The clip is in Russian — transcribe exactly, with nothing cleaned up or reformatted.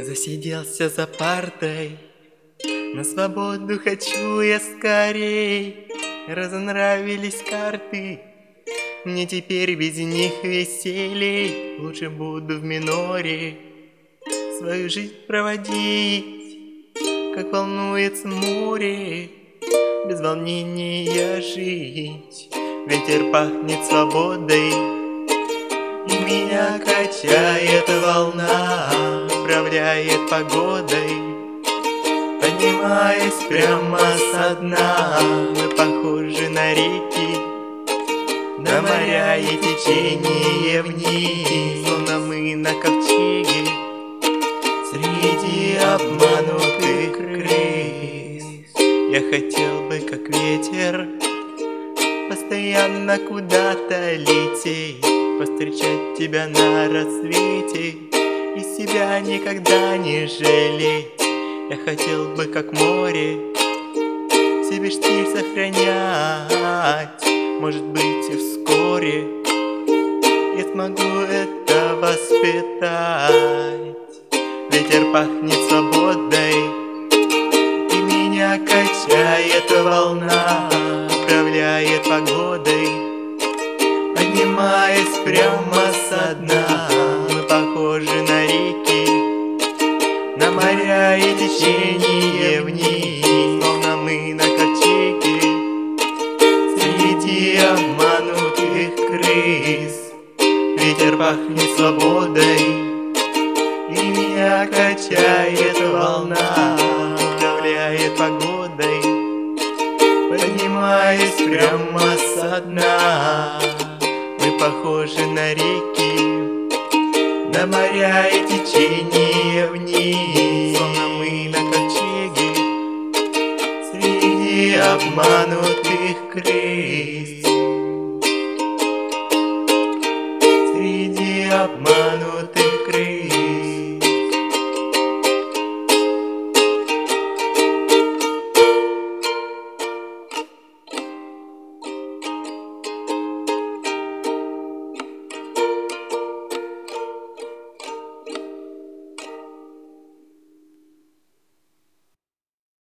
Засиделся за партой, на свободу хочу я скорей. Разонравились карты, мне теперь без них веселей. Лучше буду в миноре свою жизнь проводить, как волнуется море, без волнения жить. Ветер пахнет свободой, и меня качает волна, управляет погодой, поднимаясь прямо со дна. Мы похожи на реки, на моря и течение вниз, словно мы на ковчеге среди обманутых крыс. Я хотел бы, как ветер, постоянно куда-то лететь, повстречать тебя на рассвете и себя никогда не жалеть. Я хотел бы, как море, в себе штиль сохранять. Может быть, и вскоре я смогу это воспитать. Ветер пахнет свободой, и меня качает волна, управляет погодой, поднимаясь прямо со дна. Мы похожи на реки, на моря и течение вниз, словно мы на ковчеге среди обманутых крыс. Ветер пахнет свободой, и меня качает волна, управляет погодой, поднимаясь прямо со дна. Мы похожи на реки, на моря и течение вниз, словно мы на ковчеге среди обманутых